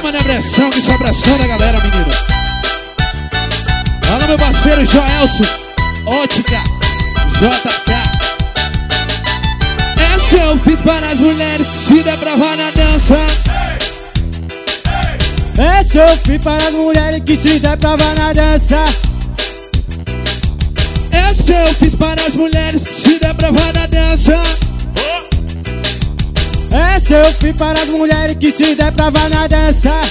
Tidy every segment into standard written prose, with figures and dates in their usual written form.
Chama na pressão, que isso é a pressão da galera, menino. Fala meu parceiro Joelson, Ótica, JK. Essa eu fiz para as mulheres que se depravam na dança. Essa eu fiz para as mulheres que se depravam na dança. Essa eu fiz para as mulheres que se depravam na dança. Essa eu fiz para as mulheres que se depravam na dança.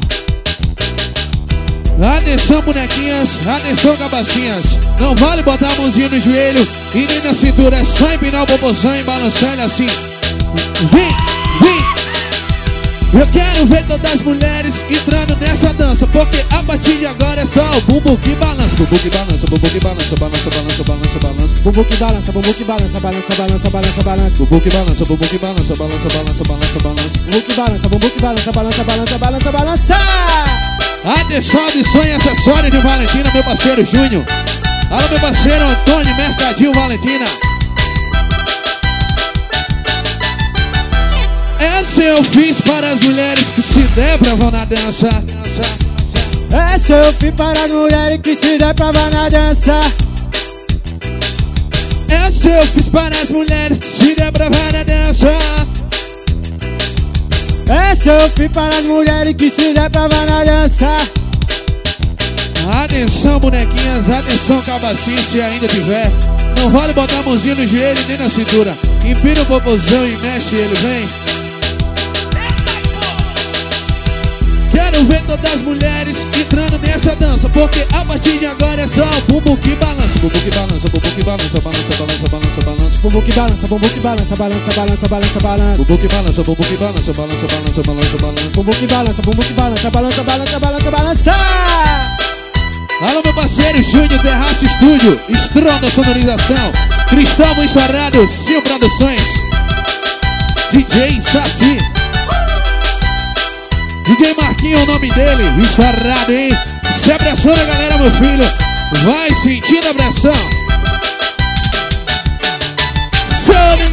Atenção bonequinhas, atenção cabacinhas. Não vale botar a mãozinha no joelho e nem na cintura. É só empinar o popozão e balançar ele assim. Vem, vem. Eu quero ver todas as mulheres entrando nessa dança, porque a partir de agora é só o bumbum que balança. Bumbum que balança, bumbum que balança, balança, balança, balança, balança. Bumbum que balança, bumbum que balança, balança, balança, balança, balança. Bumbum que balança, bumbum que balança, balança, balança, balança, balança. Bumbum que balança, bumbum que balança, balança, balança, balança, balança. Atenção, audição e acessório de Valentina, meu parceiro Júnior. Alô, meu parceiro Antônio Mercadinho Valentina. Essa eu fiz para as mulheres que se depravam na dança. Essa eu fiz para as mulheres que se depravam na dança. Essa eu fiz para as mulheres que se depravam na dança. Essa eu fiz para as mulheres que se depravam na dança. Atenção bonequinhas, atenção cabacinho, se ainda tiver. Não vale botar a mãozinha no joelho nem na cintura. Empina o popozão e mexe ele, vem. Quero ver todas as mulheres entrando nessa dança, porque a partir de agora é só o bumbum que balança. Bumbum que balança, bumbum que balança, balança, balança, balança, balança. Bumbum que balança, bumbum que balança, balança, balança, balança, balança. Bumbum que balança, bumbum que balança, balança, balança, balança, balança. Bumbum que balança, bumbum que balança, balança, balança, balança, balança. Alô meu parceiro Júnior, Terraço Estúdio, Estronda Sonorização, Cristóvão Estourado, Sil Produções, DJ Saci, DJ Marquinho, o nome dele, Estourado, hein? Se a pressão da galera, meu filho, vai sentindo a pressão. Sobe